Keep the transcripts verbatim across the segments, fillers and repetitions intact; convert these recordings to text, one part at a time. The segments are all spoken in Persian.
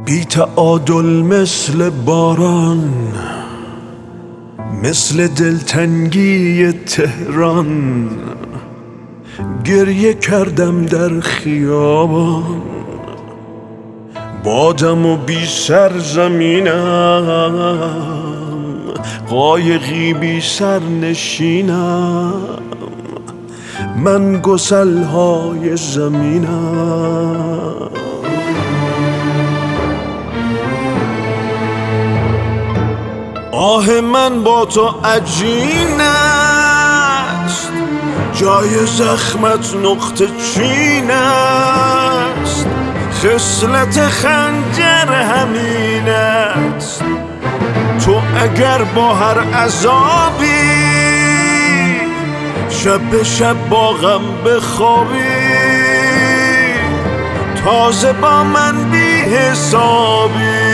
بی تعادل مثل باران، مثل دلتنگی تهران، گریه کردم در خیابان. بادم و بی سر زمینم، قایقی بی سر نشینم، من گسلهای زمینم. آه من با تو عجین است، جای زخمت نقطه چین است، خصلت خنجر همین است. تو اگر با هر عذابی شب به شب با غم بخوابی، تازه با من بی حسابی.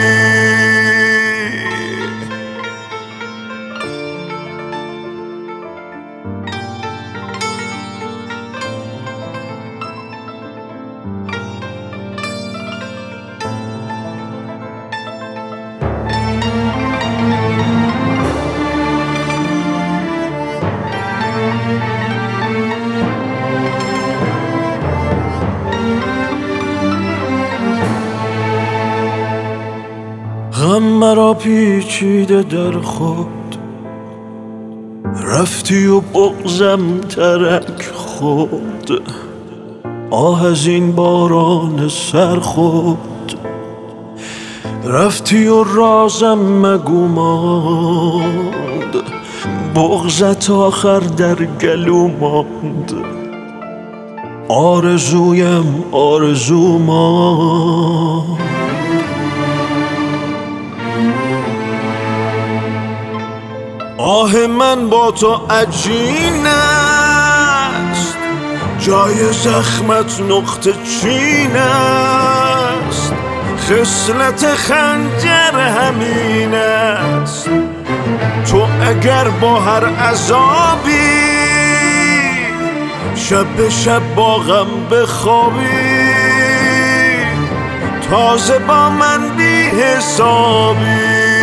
غم مرا پیچیده در خود، رفتی و بغضم ترک خود. آه از این باران سر خود، رفتی و رازم مگو ماند، بغضت آخر در گلو ماند. آرزویم آرزو ماند. آه من با تو عجین است، جای زخمت نقطه چین است، خصلت خنجر همین است. تو اگر با هر عذابی شب به شب با غم بخوابی، تازه با من بی حسابی.